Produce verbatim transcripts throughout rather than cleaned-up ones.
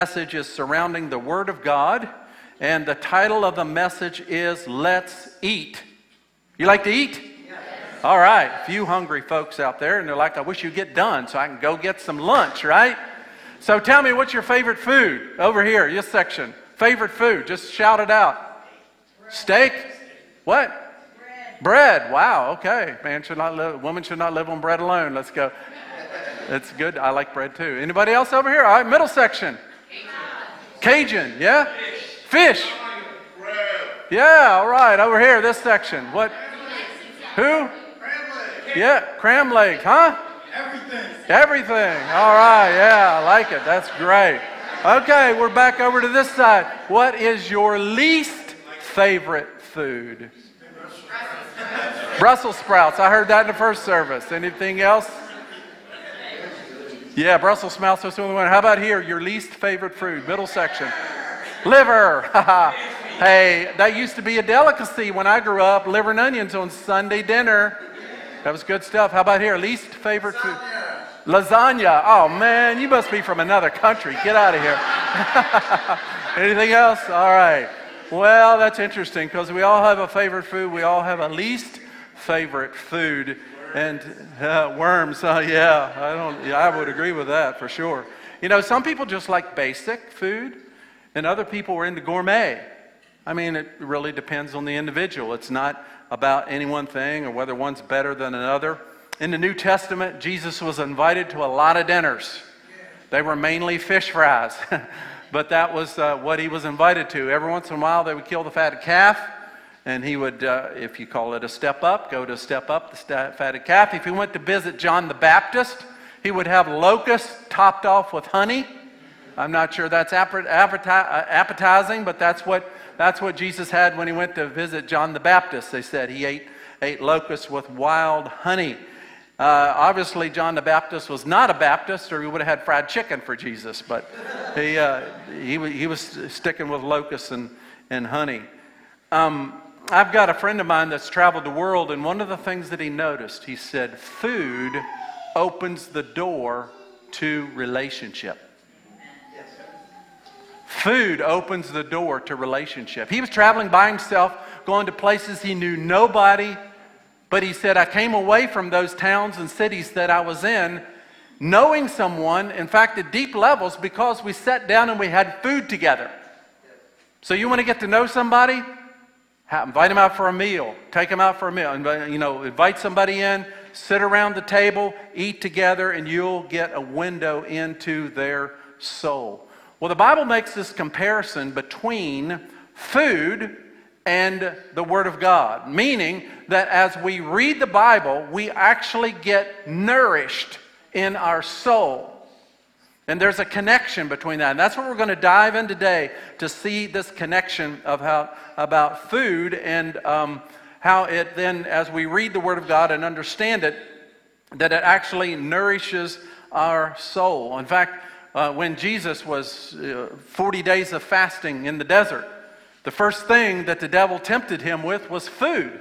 Message is surrounding the Word of God, and the title of the message is Let's Eat. You like to eat? Yes. All right, a few hungry folks out there, and they're like, I wish you'd get done so I can go get some lunch, right? So tell me, what's your favorite food over here, this section? Favorite food, just shout it out. Bread. Steak? What? Bread. Bread, wow, okay. Man should not live, woman should not live on bread alone. Let's go. That's good, I like bread too. Anybody else over here? All right, middle section. Cajun, yeah? Fish. Fish. Yeah, all right, over here, this section. What? Who? Cram leg. Yeah, cram leg, huh? Everything. Everything. All right, yeah, I like it. That's great. Okay, we're back over to this side. What is your least favorite food? Brussels sprouts. I heard that in the first service. Anything else? Yeah, Brussels sprouts are the only one. How about here? Your least favorite food, middle section. Liver. Hey, that used to be a delicacy when I grew up. Liver and onions on Sunday dinner. That was good stuff. How about here? Least favorite food? Lasagna. Oh man, you must be from another country. Get out of here. Anything else? All right. Well, that's interesting because we all have a favorite food. We all have a least favorite food. And uh, worms, uh, yeah, I don't. Yeah, I would agree with that for sure. You know, some people just like basic food, and other people are into gourmet. I mean, it really depends on the individual. It's not about any one thing or whether one's better than another. In the New Testament, Jesus was invited to a lot of dinners. They were mainly fish fries, but that was uh, what he was invited to. Every once in a while, they would kill the fatted calf. And he would, uh, if you call it a step up, go to step up, the st- fatted calf. If he went to visit John the Baptist, he would have locusts topped off with honey. I'm not sure that's appetizing, but that's what that's what Jesus had when he went to visit John the Baptist. They said he ate ate locusts with wild honey. Uh, obviously, John the Baptist was not a Baptist, or he would have had fried chicken for Jesus. But he uh, he he was sticking with locusts and and honey. Um, I've got a friend of mine that's traveled the world, and one of the things that he noticed, he said, food opens the door to relationship. Food opens the door to relationship. He was traveling by himself, going to places he knew nobody, but he said, I came away from those towns and cities that I was in, knowing someone, in fact, at deep levels, because we sat down and we had food together. So you want to get to know somebody? Invite them out for a meal. Take them out for a meal. You know, invite somebody in, sit around the table, eat together, and you'll get a window into their soul. Well, the Bible makes this comparison between food and the Word of God, meaning that as we read the Bible, we actually get nourished in our soul. And there's a connection between that. And that's what we're going to dive in today, to see this connection of how about food and um, how it then, as we read the Word of God and understand it, that it actually nourishes our soul. In fact, uh, when Jesus was uh, forty days of fasting in the desert, the first thing that the devil tempted him with was food.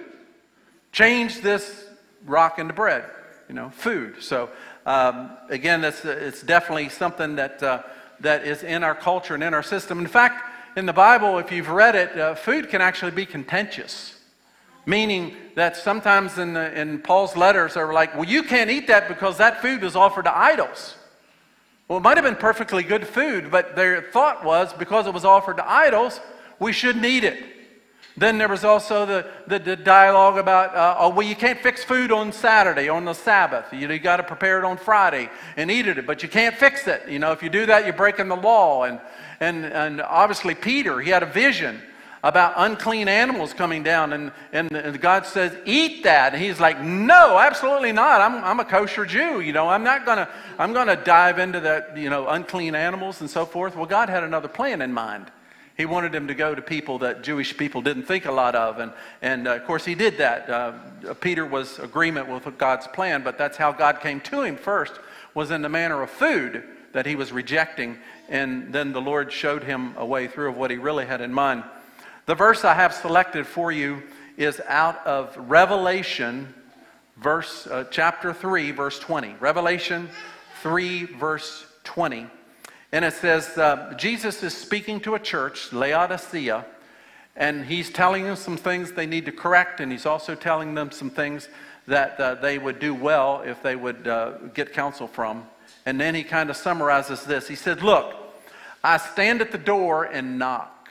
Change this rock into bread, you know, food. So um, again, it's, it's definitely something that uh, that is in our culture and in our system. In fact, in the Bible, if you've read it, uh, food can actually be contentious. Meaning that sometimes in, the, in Paul's letters are like, well, you can't eat that because that food is offered to idols. Well, it might have been perfectly good food, but their thought was because it was offered to idols, we shouldn't eat it. Then there was also the, the, the dialogue about, uh, oh, well, you can't fix food on Saturday, on the Sabbath. You, you got to prepare it on Friday and eat it, but you can't fix it. You know, if you do that, you're breaking the law. And, and, and obviously Peter, he had a vision about unclean animals coming down, and, and, and God says, eat that. And he's like, no, absolutely not. I'm, I'm a kosher Jew. You know, I'm not going to, I'm going to dive into that, you know, unclean animals and so forth. Well, God had another plan in mind. He wanted him to go to people that Jewish people didn't think a lot of. And, and uh, of course, he did that. Uh, Peter was agreement with God's plan, but that's how God came to him first, was in the manner of food that he was rejecting. And then the Lord showed him a way through of what he really had in mind. The verse I have selected for you is out of Revelation, verse uh, chapter three, verse twenty. Revelation three, verse twenty. And it says, uh, Jesus is speaking to a church, Laodicea, and he's telling them some things they need to correct, and he's also telling them some things that uh, they would do well if they would uh, get counsel from. And then he kind of summarizes this. He said, look, I stand at the door and knock.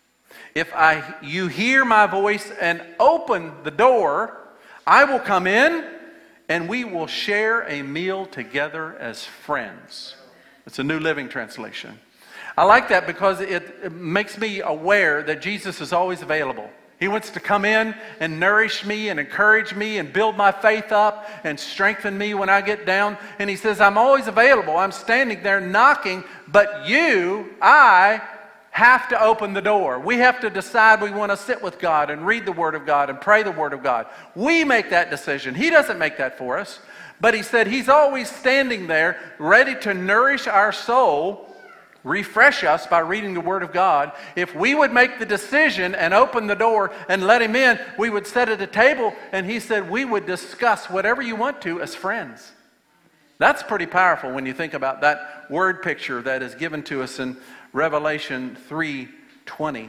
If I, you hear my voice and open the door, I will come in and we will share a meal together as friends. It's a New Living Translation. I like that because it, it makes me aware that Jesus is always available. He wants to come in and nourish me and encourage me and build my faith up and strengthen me when I get down. And he says, I'm always available. I'm standing there knocking, but you, I, have to open the door. We have to decide we want to sit with God and read the Word of God and pray the Word of God. We make that decision. He doesn't make that for us. But he said he's always standing there ready to nourish our soul, refresh us by reading the Word of God. If we would make the decision and open the door and let him in, we would sit at a table, and he said we would discuss whatever you want to as friends. That's pretty powerful when you think about that word picture that is given to us in Revelation three twenty.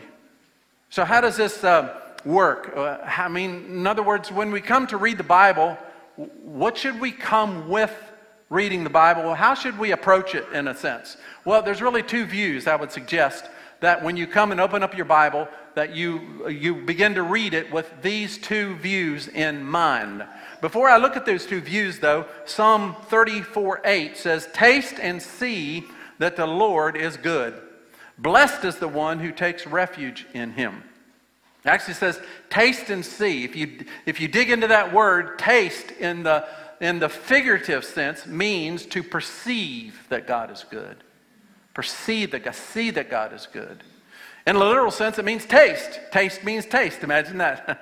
So how does this uh, work? Uh, I mean, in other words, when we come to read the Bible, what should we come with reading the Bible? How should we approach it in a sense? Well, there's really two views I would suggest that when you come and open up your Bible, that you, you begin to read it with these two views in mind. Before I look at those two views, though, Psalm thirty-four eight says, taste and see that the Lord is good. Blessed is the one who takes refuge in him. It actually says, taste and see. If you, if you dig into that word, taste in the, in the figurative sense means to perceive that God is good. Perceive that God, see that God is good. In a literal sense, it means taste. Taste means taste. Imagine that.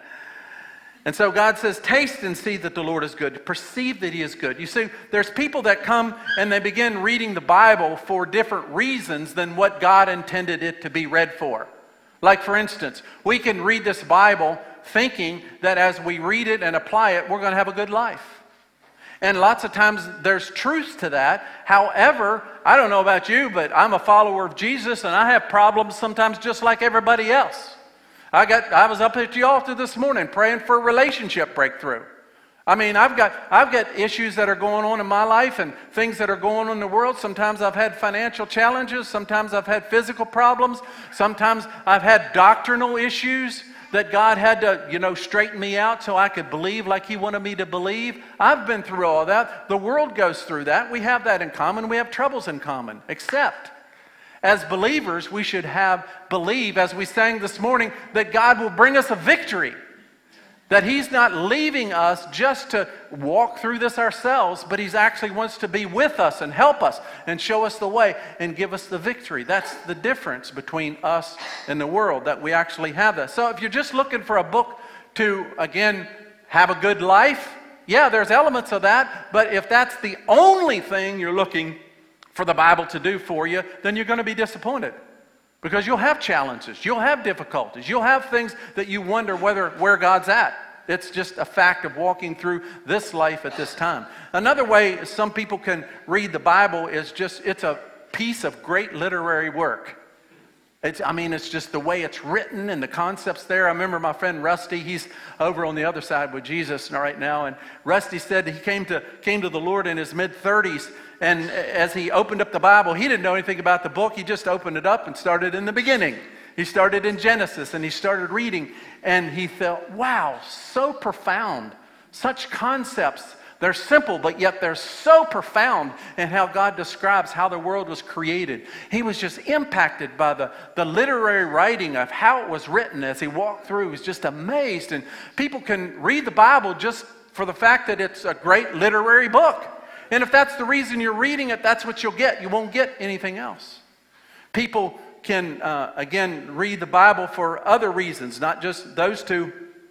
And so God says, taste and see that the Lord is good. Perceive that he is good. You see, there's people that come and they begin reading the Bible for different reasons than what God intended it to be read for. Like, for instance, we can read this Bible thinking that as we read it and apply it, we're going to have a good life. And lots of times there's truth to that. However, I don't know about you, but I'm a follower of Jesus and I have problems sometimes just like everybody else. I got I was up at the altar this morning praying for a relationship breakthrough. I mean, I've got I've got issues that are going on in my life and things that are going on in the world. Sometimes I've had financial challenges, sometimes I've had physical problems, sometimes I've had doctrinal issues that God had to, you know, straighten me out so I could believe like he wanted me to believe. I've been through all that. The world goes through that. We have that in common. We have troubles in common. Except as believers, we should have believe, as we sang this morning, that God will bring us a victory. That he's not leaving us just to walk through this ourselves, but he actually wants to be with us and help us and show us the way and give us the victory. That's the difference between us and the world, that we actually have that. So if you're just looking for a book to, again, have a good life, yeah, there's elements of that, but if that's the only thing you're looking for the Bible to do for you, then you're going to be disappointed. Because you'll have challenges, you'll have difficulties, you'll have things that you wonder whether where God's at. It's just a fact of walking through this life at this time. Another way some people can read the Bible is just, it's a piece of great literary work. It's, I mean, it's just the way it's written and the concepts there. I remember my friend Rusty, he's over on the other side with Jesus right now, and Rusty said he came to, came to the Lord in his mid-thirties, and as he opened up the Bible, he didn't know anything about the book. He just opened it up and started in the beginning. He started in Genesis, and he started reading, and he felt, wow, so profound, such concepts. They're simple, but yet they're so profound in how God describes how the world was created. He was just impacted by the, the literary writing of how it was written as he walked through. He was just amazed. And people can read the Bible just for the fact that it's a great literary book. And if that's the reason you're reading it, that's what you'll get. You won't get anything else. People can, uh, again, read the Bible for other reasons, not just those two.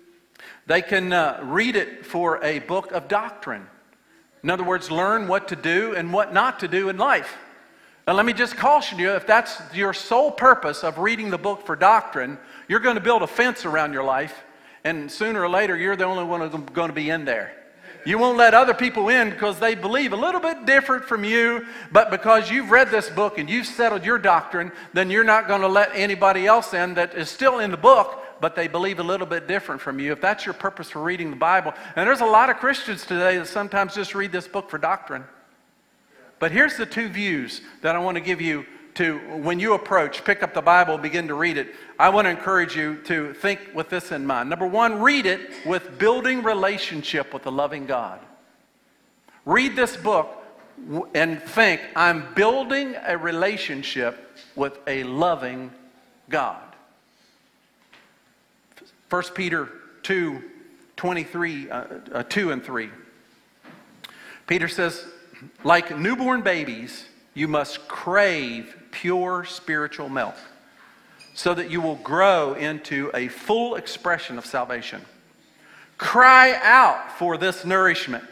They can uh, read it for a book of doctrine. In other words, learn what to do and what not to do in life. Now, let me just caution you, if that's your sole purpose of reading the book for doctrine, you're going to build a fence around your life, and sooner or later, you're the only one who's going to be in there. You won't let other people in because they believe a little bit different from you, but because you've read this book and you've settled your doctrine, then you're not going to let anybody else in that is still in the book, but they believe a little bit different from you. If that's your purpose for reading the Bible, and there's a lot of Christians today that sometimes just read this book for doctrine. But here's the two views that I want to give you to when you approach, pick up the Bible, begin to read it. I want to encourage you to think with this in mind. Number one, read it with building relationship with a loving God. Read this book and think, I'm building a relationship with a loving God. First Peter two, twenty-three, uh, uh, two and three. Peter says, like newborn babies, you must crave pure spiritual milk so that you will grow into a full expression of salvation. Cry out for this nourishment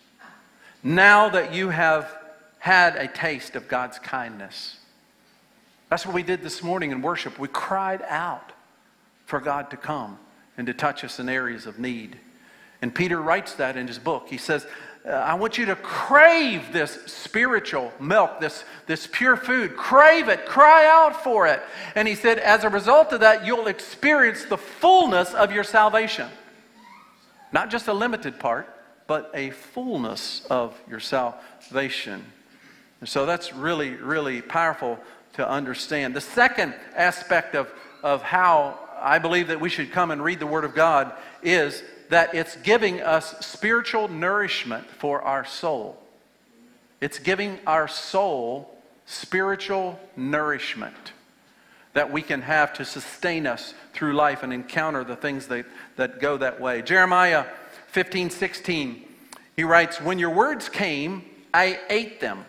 now that you have had a taste of God's kindness. That's what we did this morning in worship. We cried out for God to come and to touch us in areas of need. And Peter writes that in his book. He says, Uh, I want you to crave this spiritual milk, this, this pure food. Crave it. Cry out for it. And he said, as a result of that, you'll experience the fullness of your salvation. Not just a limited part, but a fullness of your salvation. And so that's really, really powerful to understand. The second aspect of, of how I believe that we should come and read the Word of God is that it's giving us spiritual nourishment for our soul. It's giving our soul spiritual nourishment that we can have to sustain us through life and encounter the things that, that go that way. Jeremiah fifteen sixteen, he writes, when your words came, I ate them,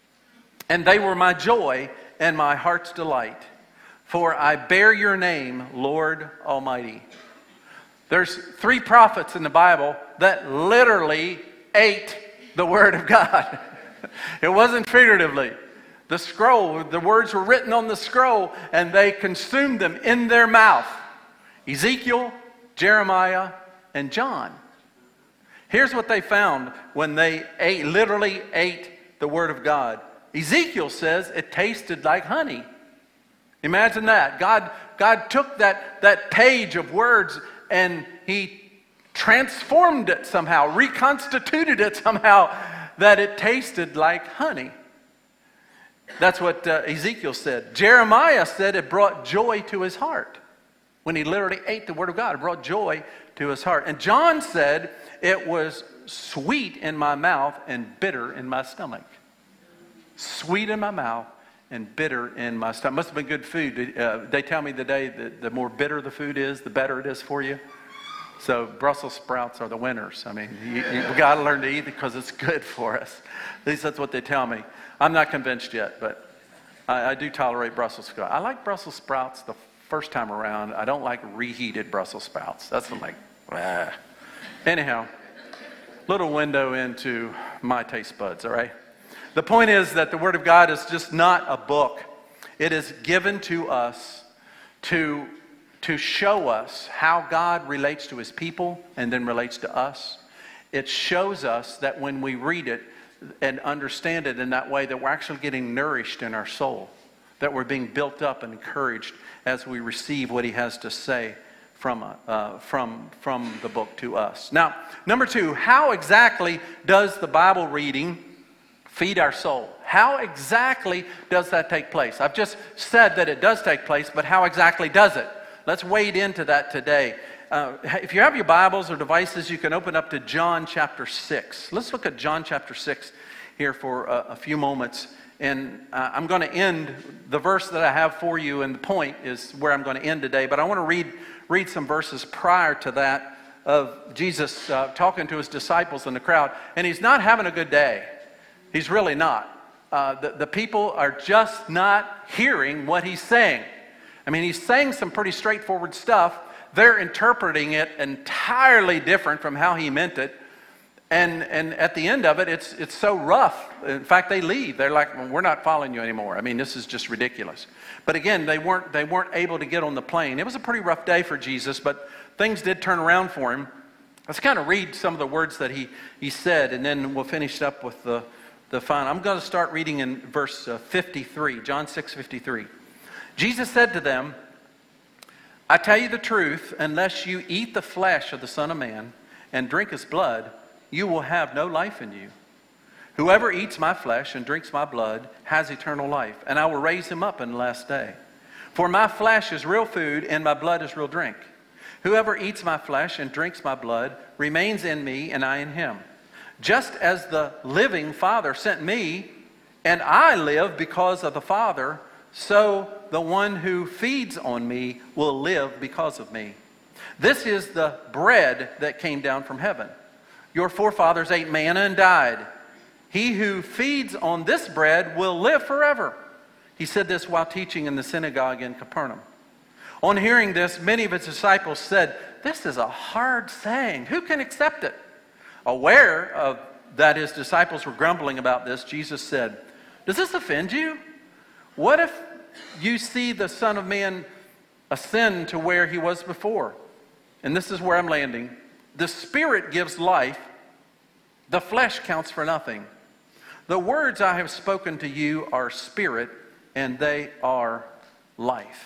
and they were my joy and my heart's delight. For I bear your name, Lord Almighty. There's three prophets in the Bible that literally ate the Word of God. It wasn't figuratively. The scroll, the words were written on the scroll, and they consumed them in their mouth. Ezekiel, Jeremiah, and John. Here's what they found when they ate, literally ate the Word of God. Ezekiel says it tasted like honey. Imagine that. God, God took that, that page of words and he transformed it somehow, reconstituted it somehow, that it tasted like honey. That's what uh, Ezekiel said. Jeremiah said it brought joy to his heart. When he literally ate the Word of God, it brought joy to his heart. And John said it was sweet in my mouth and bitter in my stomach. Sweet in my mouth and bitter in my stomach. Must have been good food. Uh, they tell me today that the more bitter the food is, the better it is for you. So Brussels sprouts are the winners. I mean, you, you got to learn to eat it because it's good for us. At least that's what they tell me. I'm not convinced yet, but I, I do tolerate Brussels sprouts. I like Brussels sprouts the first time around. I don't like reheated Brussels sprouts. That's like, ah. Anyhow, little window into my taste buds, all right? The point is that the Word of God is just not a book. It is given to us to, to show us how God relates to His people and then relates to us. It shows us that when we read it and understand it in that way, that we're actually getting nourished in our soul, that we're being built up and encouraged as we receive what He has to say from, uh, from, from the book to us. Now, number two, how exactly does the Bible reading feed our soul? How exactly does that take place? I've just said that it does take place, but how exactly does it? Let's wade into that today. Uh, if you have your Bibles or devices, you can open up to John chapter six. Let's look at John chapter six here for a, a few moments. And uh, I'm going to end the verse that I have for you, and the point is where I'm going to end today. But I want to read, read some verses prior to that of Jesus uh, talking to His disciples in the crowd. And He's not having a good day. He's really not. Uh, the, the people are just not hearing what He's saying. I mean, He's saying some pretty straightforward stuff. They're interpreting it entirely different from how He meant it. And, and at the end of it, it's, it's so rough. In fact, they leave. They're like, well, we're not following you anymore. I mean, this is just ridiculous. But again, they weren't, they weren't able to get on the plane. It was a pretty rough day for Jesus, but things did turn around for Him. Let's kind of read some of the words that he, he said, and then we'll finish up with the, the final. I'm going to start reading in verse uh, fifty-three, John six fifty-three. Jesus said to them, I tell you the truth, unless you eat the flesh of the Son of Man and drink his blood, you will have no life in you. Whoever eats my flesh and drinks my blood has eternal life, and I will raise him up in the last day. For my flesh is real food, and my blood is real drink. Whoever eats my flesh and drinks my blood remains in me, and I in him. Just as the living Father sent me, and I live because of the Father, so the one who feeds on me will live because of me. This is the bread that came down from heaven. Your forefathers ate manna and died. He who feeds on this bread will live forever. He said this while teaching in the synagogue in Capernaum. On hearing this, many of his disciples said, this is a hard saying. Who can accept it? Aware of that his disciples were grumbling about this, Jesus said, does this offend you? What if you see the Son of Man ascend to where he was before? And this is where I'm landing. The Spirit gives life. The flesh counts for nothing. The words I have spoken to you are spirit, and they are life.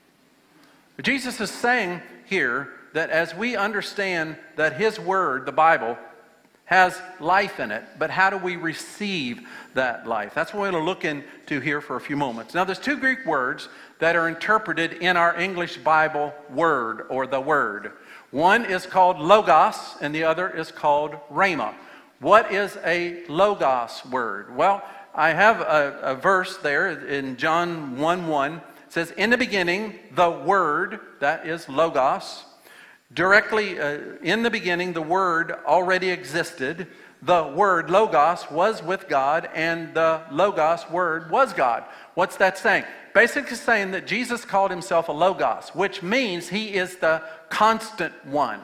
Jesus is saying here that as we understand that his word, the Bible, has life in it, but how do we receive that life? That's what we're going to look into here for a few moments. Now, there's two Greek words that are interpreted in our English Bible word, or the word. One is called logos, and the other is called rhema. What is a logos word? Well, I have a, a verse there in John one one. It says, in the beginning, the Word, that is logos. Directly uh, in the beginning, the Word already existed. The Word, logos, was with God, and the logos word was God. What's that saying? Basically saying that Jesus called himself a logos, which means he is the constant one.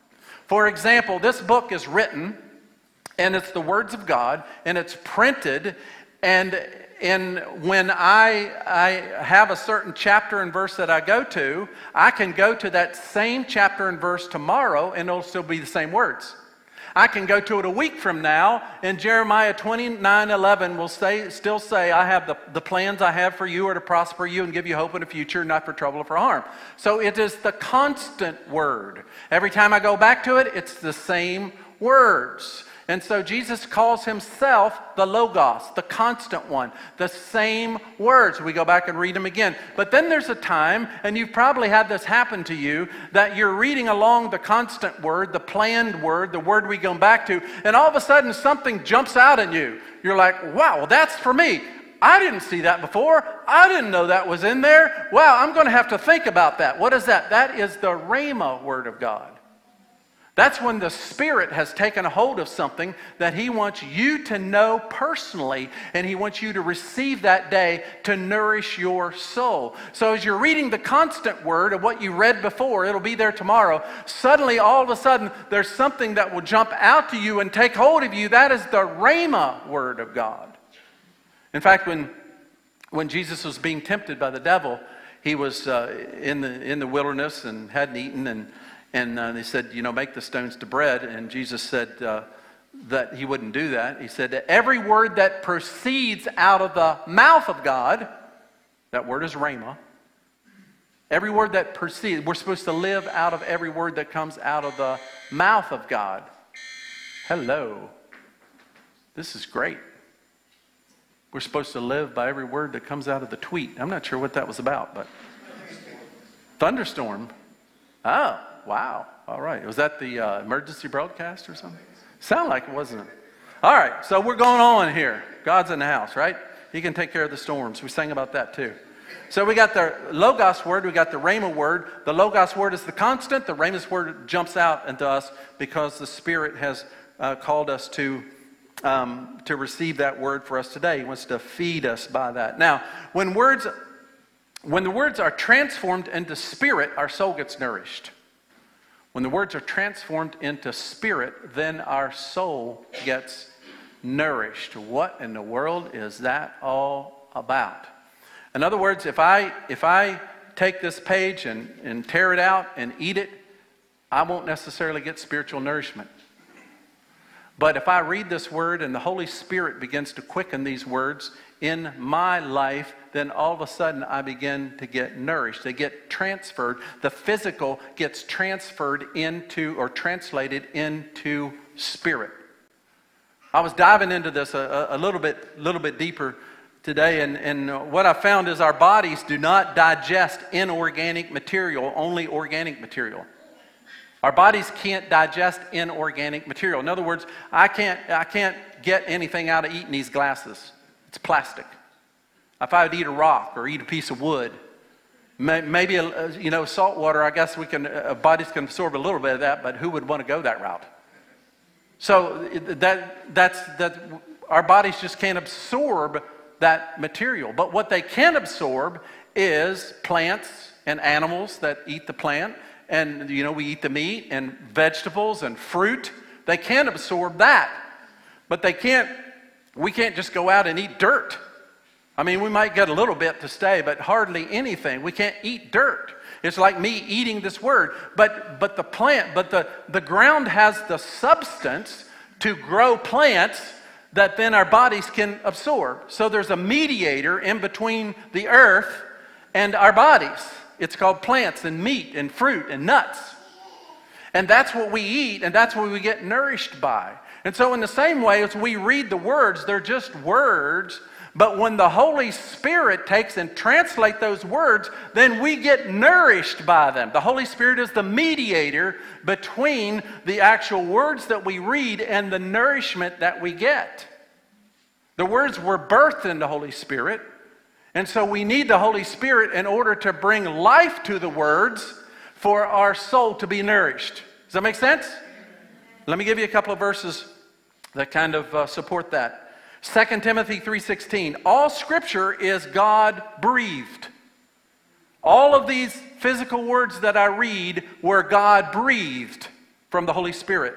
For example, this book is written, and it's the words of God, and it's printed, and And when I, I have a certain chapter and verse that I go to, I can go to that same chapter and verse tomorrow and it'll still be the same words. I can go to it a week from now and Jeremiah twenty-nine eleven will say, still say, I have the, the plans I have for you are to prosper you and give you hope in the future, not for trouble or for harm. So it is the constant word. Every time I go back to it, it's the same words. And so Jesus calls himself the Logos, the constant one, the same words. We go back and read them again. But then there's a time, and you've probably had this happen to you, that you're reading along the constant word, the planned word, the word we go back to, and all of a sudden something jumps out at you. You're like, wow, that's for me. I didn't see that before. I didn't know that was in there. Wow, I'm going to have to think about that. What is that? That is the Rhema word of God. That's when the Spirit has taken a hold of something that he wants you to know personally, and he wants you to receive that day to nourish your soul. So as you're reading the constant word of what you read before, it'll be there tomorrow, suddenly all of a sudden there's something that will jump out to you and take hold of you. That is the Rhema word of God. In fact, when, when Jesus was being tempted by the devil, he was uh, in the, in the wilderness and hadn't eaten, and And uh, they said, you know, make the stones to bread. And Jesus said uh, that he wouldn't do that. He said that every word that proceeds out of the mouth of God, that word is rhema. Every word that proceeds, we're supposed to live out of every word that comes out of the mouth of God. Hello. This is great. We're supposed to live by every word that comes out of the tweet. I'm not sure what that was about, but thunderstorm. Oh. Wow. All right. Was that the uh, emergency broadcast or something? Sound like it, wasn't it? All right. So we're going on here. God's in the house, right? He can take care of the storms. We sang about that too. So we got the Logos word. We got the Rhema word. The Logos word is the constant. The Rhema word jumps out into us because the Spirit has uh, called us to, um, to receive that word for us today. He wants to feed us by that. Now, when words, when the words are transformed into spirit, our soul gets nourished. When the words are transformed into spirit, then our soul gets nourished. What in the world is that all about? In other words, if I if I take this page and, and tear it out and eat it, I won't necessarily get spiritual nourishment. But if I read this word and the Holy Spirit begins to quicken these words in my life, then all of a sudden I begin to get nourished. They get transferred. The physical gets transferred into or translated into spirit. I was diving into this a, a little bit, little bit deeper today, and, and what I found is our bodies do not digest inorganic material, only organic material. Our bodies can't digest inorganic material. In other words, I can't, I can't get anything out of eating these glasses. It's plastic. If I would eat a rock or eat a piece of wood, may, maybe a, you know, salt water, I guess we can, uh, bodies can absorb a little bit of that, but who would want to go that route? So that that's that our bodies just can't absorb that material. But what they can absorb is plants and animals that eat the plant. And, you know, we eat the meat and vegetables and fruit. They can absorb that. But they can't, we can't just go out and eat dirt. I mean, we might get a little bit to stay, but hardly anything. We can't eat dirt. It's like me eating this word. But but the plant, but the, the ground has the substance to grow plants that then our bodies can absorb. So there's a mediator in between the earth and our bodies. It's called plants and meat and fruit and nuts. And that's what we eat, and that's what we get nourished by. And so in the same way as we read the words, they're just words, but when the Holy Spirit takes and translates those words, then we get nourished by them. The Holy Spirit is the mediator between the actual words that we read and the nourishment that we get. The words were birthed in the Holy Spirit. And so we need the Holy Spirit in order to bring life to the words for our soul to be nourished. Does that make sense? Let me give you a couple of verses that kind of uh, support that. Second Timothy three sixteen. All Scripture is God-breathed. All of these physical words that I read were God-breathed from the Holy Spirit.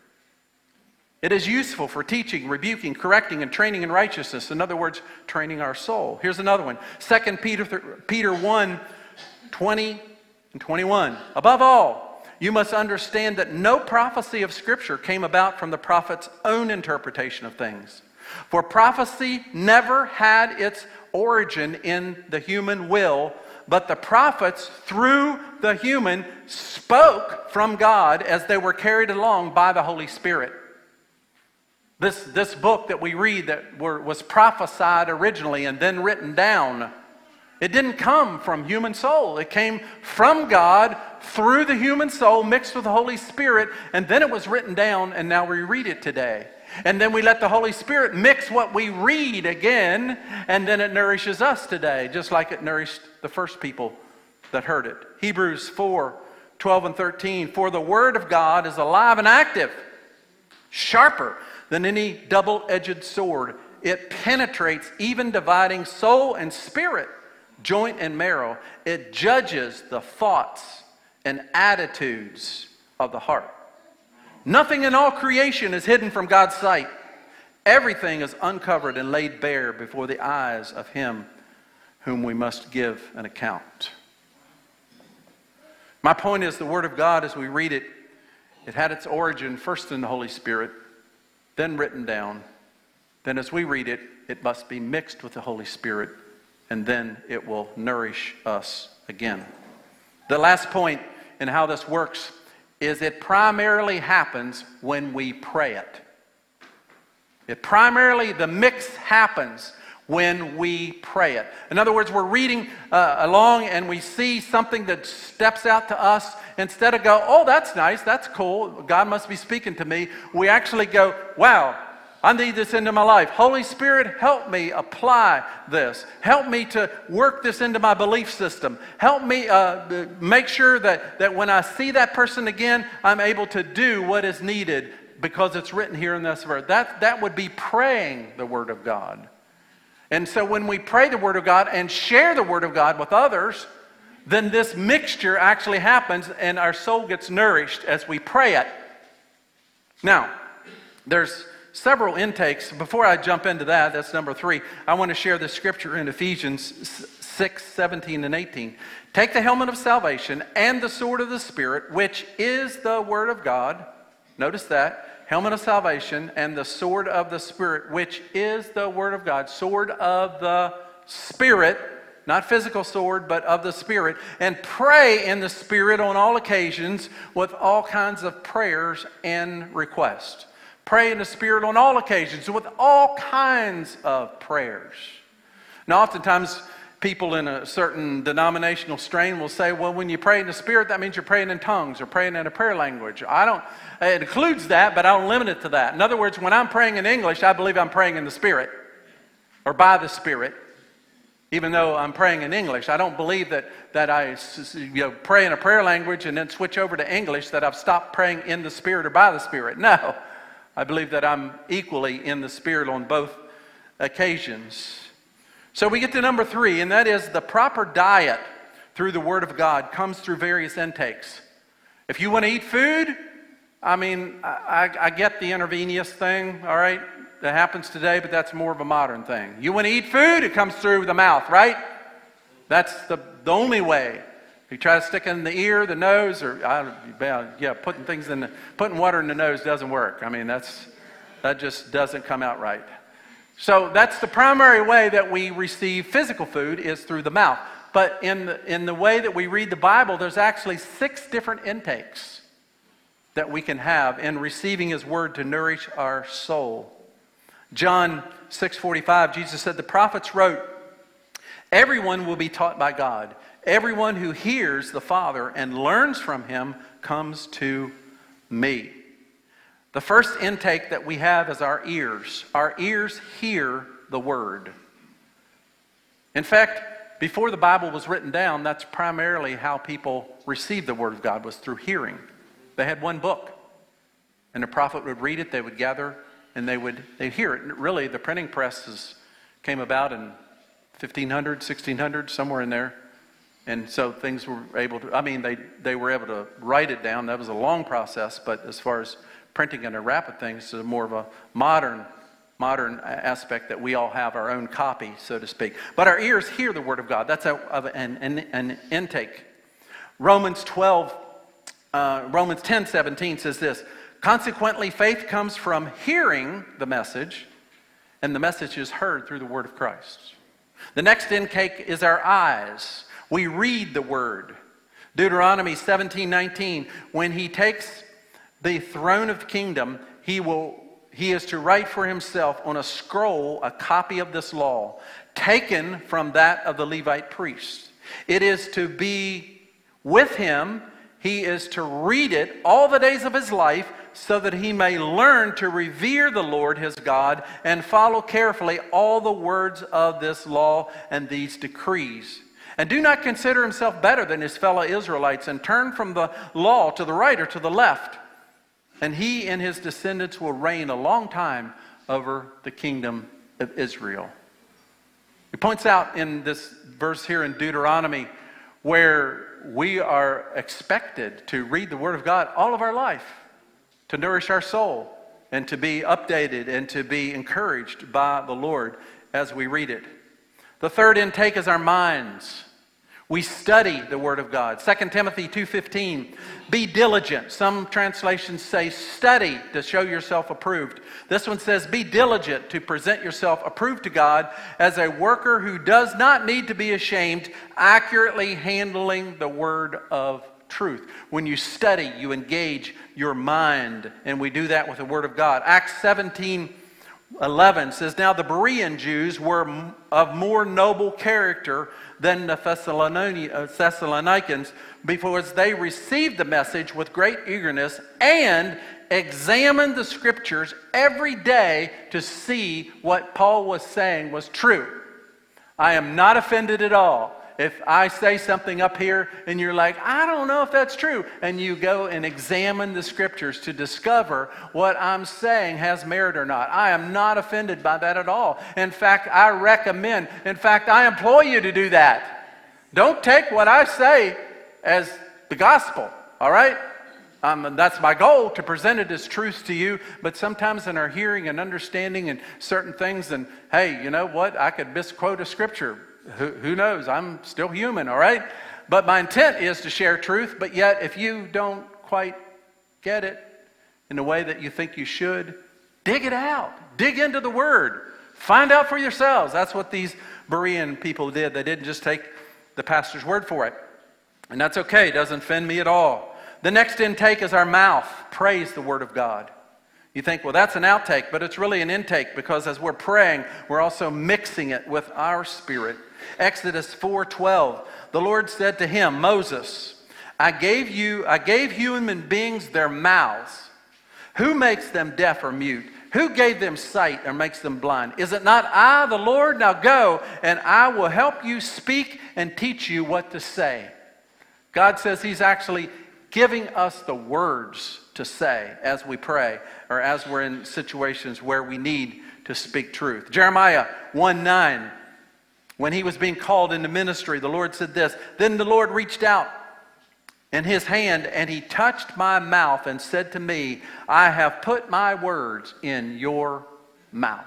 It is useful for teaching, rebuking, correcting, and training in righteousness. In other words, training our soul. Here's another one. Second Peter one, twenty and twenty-one. Above all, you must understand that no prophecy of Scripture came about from the prophet's own interpretation of things. For prophecy never had its origin in the human will, but the prophets, through the human, spoke from God as they were carried along by the Holy Spirit. This, this book that we read that were, was prophesied originally and then written down, it didn't come from human soul. It came from God through the human soul mixed with the Holy Spirit, and then it was written down, and now we read it today. And then we let the Holy Spirit mix what we read again, and then it nourishes us today, just like it nourished the first people that heard it. Hebrews four, twelve and thirteen. For the word of God is alive and active, sharper than any double-edged sword. It penetrates, even dividing soul and spirit, joint and marrow. It judges the thoughts and attitudes of the heart. Nothing in all creation is hidden from God's sight. Everything is uncovered and laid bare before the eyes of Him whom we must give an account. My point is, the Word of God, as we read it, it had its origin first in the Holy Spirit, then written down. Then as we read it, it must be mixed with the Holy Spirit, and then it will nourish us again. The last point in how this works is it primarily happens when we pray it. It primarily, the mix happens when we pray it. In other words, we're reading uh, along and we see something that steps out to us. Instead of go, oh, that's nice, that's cool, God must be speaking to me, we actually go, wow, I need this into my life. Holy Spirit, help me apply this. Help me to work this into my belief system. Help me uh, make sure that, that when I see that person again, I'm able to do what is needed because it's written here in this verse. That, that would be praying the Word of God. And so when we pray the Word of God and share the Word of God with others, then this mixture actually happens and our soul gets nourished as we pray it. Now, there's several intakes. Before I jump into that, that's number three, I want to share this scripture in Ephesians six, seventeen, and eighteen. Take the helmet of salvation and the sword of the Spirit, which is the word of God. Notice that. Helmet of salvation and the sword of the Spirit, which is the word of God. Sword of the Spirit, not physical sword, but of the Spirit. And pray in the Spirit on all occasions with all kinds of prayers and requests. Pray in the Spirit on all occasions with all kinds of prayers. Now, oftentimes, people in a certain denominational strain will say, well, when you pray in the Spirit, that means you're praying in tongues or praying in a prayer language. I don't, it includes that, but I don't limit it to that. In other words, when I'm praying in English, I believe I'm praying in the Spirit or by the Spirit, even though I'm praying in English. I don't believe that, that I you know, pray in a prayer language and then switch over to English, that I've stopped praying in the Spirit or by the Spirit. No, I believe that I'm equally in the Spirit on both occasions. So we get to number three, and that is the proper diet through the Word of God comes through various intakes. If you want to eat food, I mean, I, I get the intravenous thing, all right? That happens today, but that's more of a modern thing. You want to eat food, it comes through the mouth, right? That's the, the only way. If you try to stick it in the ear, the nose, or I, yeah, putting things in the, putting water in the nose doesn't work. I mean, that's that just doesn't come out right. So that's the primary way that we receive physical food is through the mouth. But in the, in the way that we read the Bible, there's actually six different intakes that we can have in receiving His Word to nourish our soul. John six forty-five, Jesus said, the prophets wrote, everyone will be taught by God. Everyone who hears the Father and learns from Him comes to me. The first intake that we have is our ears. Our ears hear the Word. In fact, before the Bible was written down, that's primarily how people received the Word of God, was through hearing. They had one book, and the prophet would read it, they would gather, and they would they'd hear it. And really, the printing presses came about in fifteen hundred, sixteen hundred, somewhere in there. And so things were able to, I mean, they, they were able to write it down. That was a long process, but as far as printing and a rapid things is more of a modern modern aspect that we all have our own copy, so to speak. But our ears hear the Word of God. That's a, an, an, an intake. Romans twelve, uh, Romans ten seventeen says this, consequently, faith comes from hearing the message, and the message is heard through the Word of Christ. The next intake is our eyes. We read the Word. Deuteronomy seventeen nineteen, when He takes the throne of the kingdom, he will he is to write for himself on a scroll a copy of this law, taken from that of the Levite priests. It is to be with him. He is to read it all the days of his life, so that he may learn to revere the Lord his God and follow carefully all the words of this law and these decrees. And do not consider himself better than his fellow Israelites, and turn from the law to the right or to the left. And he and his descendants will reign a long time over the kingdom of Israel. He points out in this verse here in Deuteronomy where we are expected to read the Word of God all of our life, to nourish our soul, and to be updated and to be encouraged by the Lord as we read it. The third intake is our minds. We study the Word of God. Second Timothy two fifteen, be diligent. Some translations say study to show yourself approved. This one says be diligent to present yourself approved to God as a worker who does not need to be ashamed, accurately handling the word of truth. When you study, you engage your mind, and we do that with the Word of God. Acts seventeen eleven says, now the Berean Jews were of more noble character than the Thessalonians, because they received the message with great eagerness and examined the Scriptures every day to see what Paul was saying was true. I am not offended at all if I say something up here and you're like, I don't know if that's true. And you go and examine the Scriptures to discover what I'm saying has merit or not. I am not offended by that at all. In fact, I recommend, in fact, I employ you to do that. Don't take what I say as the gospel, all right? Um, and that's my goal, to present it as truth to you. But sometimes in our hearing and understanding and certain things, and hey, you know what? I could misquote a scripture. who, who knows? I'm still human, all right? But my intent is to share truth, but yet if you don't quite get it in the way that you think you should, dig it out. Dig into the Word. Find out for yourselves. That's what these Berean people did. They didn't just take the pastor's word for it. And that's okay. It doesn't offend me at all. The next intake is our mouth. Praise the Word of God. You think, well, that's an outtake, but it's really an intake, because as we're praying, we're also mixing it with our spirit. Exodus four twelve, the Lord said to him, Moses, I gave you, I gave human beings their mouths. Who makes them deaf or mute? Who gave them sight or makes them blind? Is it not I, the Lord? Now go, and I will help you speak and teach you what to say. God says He's actually giving us the words to say as we pray, or as we're in situations where we need to speak truth. Jeremiah one nine, when he was being called into ministry, the Lord said this, Then the Lord reached out in His hand, and He touched my mouth and said to me, I have put my words in your mouth.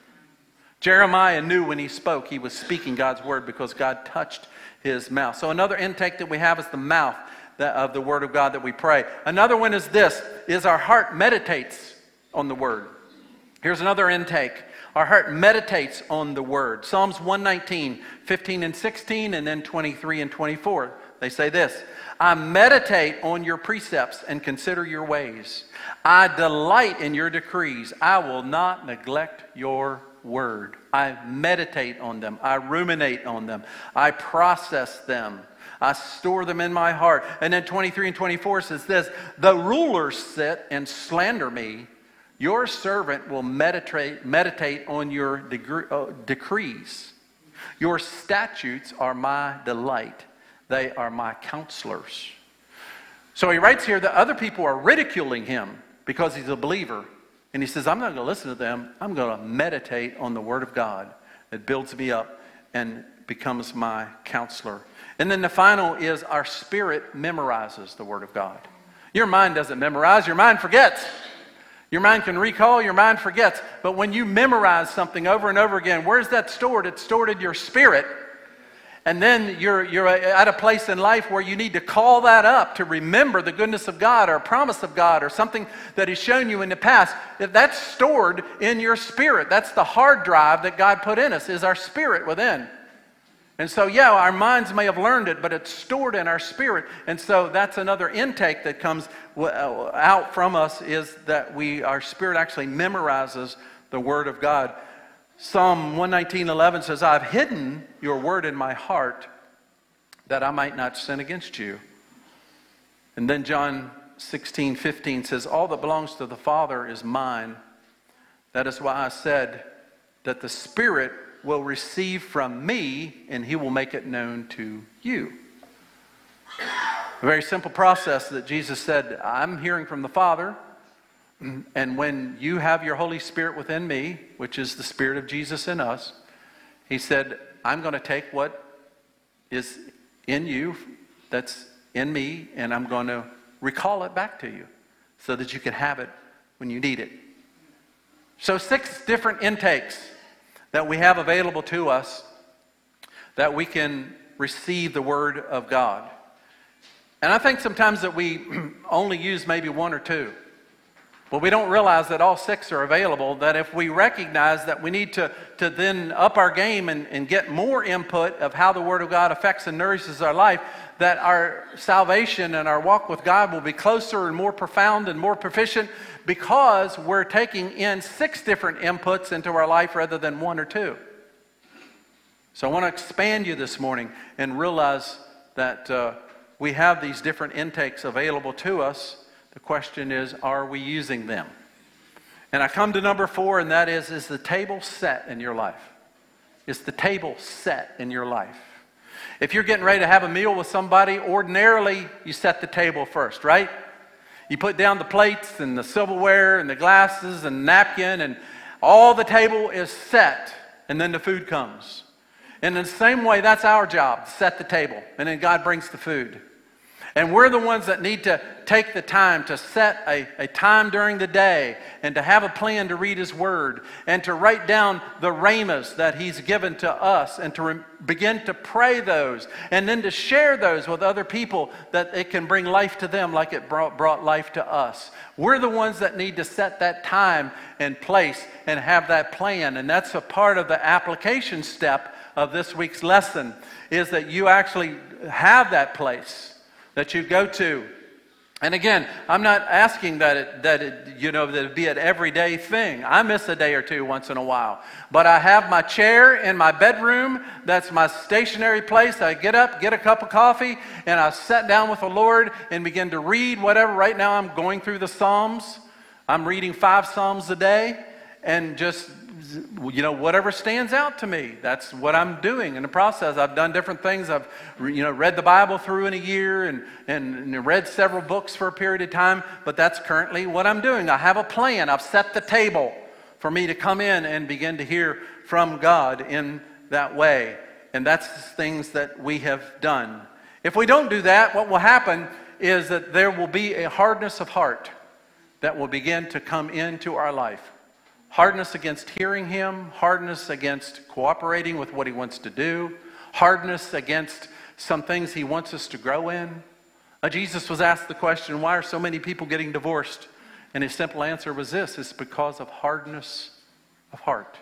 Jeremiah knew when he spoke, he was speaking God's word, because God touched his mouth. So another intake that we have is the mouth of the Word of God that we pray. Another one is this, is our heart meditates on the Word. Here's another intake. Our heart meditates on the Word. Psalms one nineteen, fifteen and sixteen, and then twenty-three and twenty-four. They say this, I meditate on your precepts and consider your ways. I delight in your decrees. I will not neglect your word. I meditate on them. I ruminate on them. I process them. I store them in my heart. And then twenty-three and twenty-four says this, the rulers sit and slander me. Your servant will meditate, meditate on your degree, uh, decrees. Your statutes are my delight. They are my counselors. So he writes here that other people are ridiculing him because he's a believer. And he says, I'm not going to listen to them. I'm going to meditate on the Word of God that builds me up and becomes my counselor. And then the final is our spirit memorizes the Word of God. Your mind doesn't memorize. Your mind forgets. Your mind can recall. Your mind forgets. But when you memorize something over and over again, where's that stored? It's stored in your spirit. And then you're, you're at a place in life where you need to call that up to remember the goodness of God or a promise of God or something that He's shown you in the past. If that's stored in your spirit, that's the hard drive that God put in us, is our spirit within. And so, yeah, our minds may have learned it, but it's stored in our spirit. And so that's another intake that comes out from us, is that we, our spirit actually memorizes the Word of God. Psalm one nineteen eleven says, I've hidden your word in my heart that I might not sin against you. And then John sixteen fifteen says, all that belongs to the Father is mine. That is why I said that the Spirit will receive from me and He will make it known to you. A very simple process that Jesus said, I'm hearing from the Father. And when you have your Holy Spirit within me, which is the Spirit of Jesus in us, He said, I'm going to take what is in you, that's in me, and I'm going to recall it back to you so that you can have it when you need it. So six different intakes that we have available to us that we can receive the Word of God. And I think sometimes that we only use maybe one or two. But we don't realize that all six are available, that if we recognize that we need to, to then up our game and, and get more input of how the Word of God affects and nourishes our life, that our salvation and our walk with God will be closer and more profound and more proficient, because we're taking in six different inputs into our life rather than one or two. So I want to expand you this morning and realize that uh, we have these different intakes available to us. The question is, are we using them? And I come to number four, and that is, is the table set in your life? Is the table set in your life? If you're getting ready to have a meal with somebody, ordinarily you set the table first, right? You put down the plates and the silverware and the glasses and the napkin, and all the table is set, and then the food comes. And in the same way, that's our job, set the table, and then God brings the food. And we're the ones that need to take the time to set a, a time during the day and to have a plan to read His Word and to write down the rhemas that He's given to us and to re- begin to pray those and then to share those with other people that it can bring life to them like it brought, brought life to us. We're the ones that need to set that time and place and have that plan. And that's a part of the application step of this week's lesson, is that you actually have that place that you go to. And again, I'm not asking that it, that it, you know, that it be an everyday thing. I miss a day or two once in a while. But I have my chair in my bedroom. That's my stationary place. I get up, get a cup of coffee, and I sit down with the Lord and begin to read whatever. Right now I'm going through the Psalms. I'm reading five Psalms a day, and just, you know, whatever stands out to me, that's what I'm doing in the process. I've done different things. I've, you know, read the Bible through in a year and, and, and read several books for a period of time, but that's currently what I'm doing. I have a plan. I've set the table for me to come in and begin to hear from God in that way. And that's things that we have done. If we don't do that, what will happen is that there will be a hardness of heart that will begin to come into our life. Hardness against hearing Him, hardness against cooperating with what He wants to do, hardness against some things He wants us to grow in. Uh, Jesus was asked the question, why are so many people getting divorced? And His simple answer was this: it's because of hardness of heart.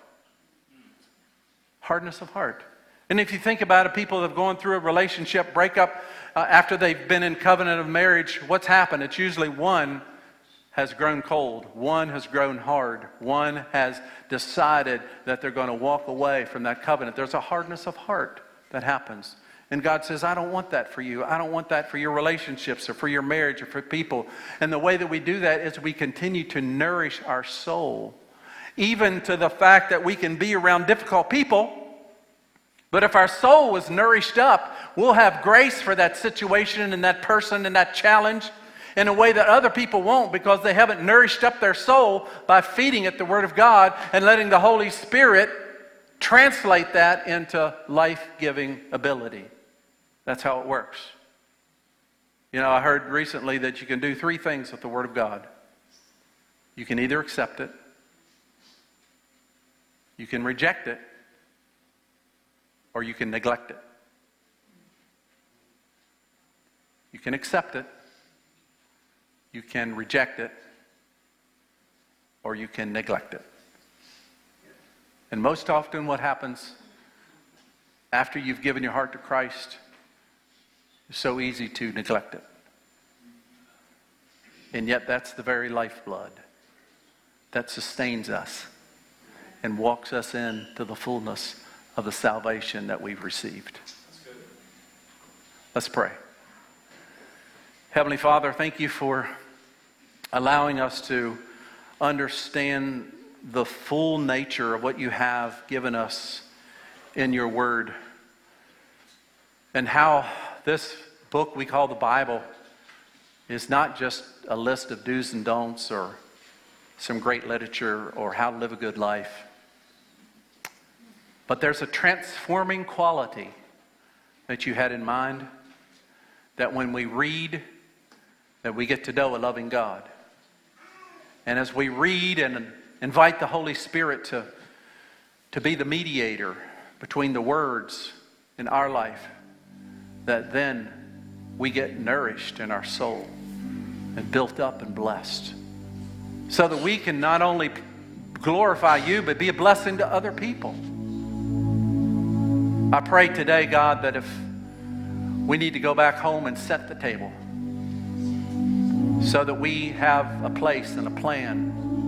Hardness of heart. And if you think about it, people that have gone through a relationship breakup uh, after they've been in covenant of marriage, what's happened? It's usually one has grown cold, one has grown hard, one has decided that they're going to walk away from that covenant. There's a hardness of heart that happens. And God says, I don't want that for you. I don't want that for your relationships or for your marriage or for people. And the way that we do that is we continue to nourish our soul, even to the fact that we can be around difficult people. But if our soul is nourished up, we'll have grace for that situation and that person and that challenge in a way that other people won't, because they haven't nourished up their soul by feeding it the Word of God and letting the Holy Spirit translate that into life-giving ability. That's how it works. You know, I heard recently that you can do three things with the Word of God. You can either accept it, you can reject it, or you can neglect it. You can accept it, you can reject it, or you can neglect it. And most often what happens after you've given your heart to Christ, it's so easy to neglect it. And yet that's the very lifeblood that sustains us and walks us into the fullness of the salvation that we've received. Let's pray. Heavenly Father, thank you for allowing us to understand the full nature of what you have given us in your word, and how this book we call the Bible is not just a list of do's and don'ts or some great literature or how to live a good life, but there's a transforming quality that you had in mind, that when we read, that we get to know a loving God. And as we read and invite the Holy Spirit to, to be the mediator between the words in our life, that then we get nourished in our soul and built up and blessed, so that we can not only glorify you, but be a blessing to other people. I pray today, God, that if we need to go back home and set the table, so that we have a place and a plan,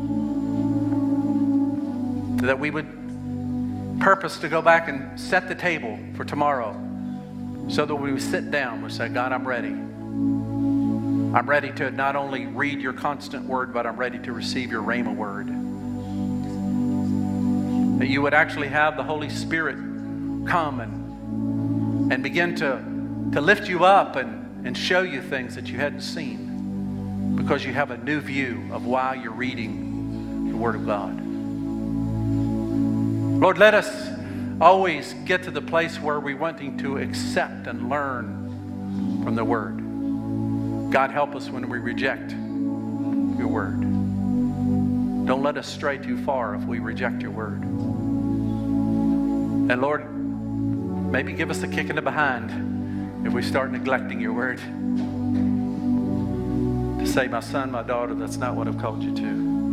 that we would purpose to go back and set the table for tomorrow, so that when we sit down, we say, God, I'm ready. I'm ready to not only read your constant word, but I'm ready to receive your Rhema word. That you would actually have the Holy Spirit come and, and begin to, to lift you up and, and show you things that you hadn't seen, because you have a new view of why you're reading the Word of God. Lord, let us always get to the place where we're wanting to accept and learn from the Word. God, help us when we reject your word. Don't let us stray too far if we reject your word. And Lord, maybe give us a kick in the behind if we start neglecting your word. To say, my son, my daughter, that's not what I've called you to.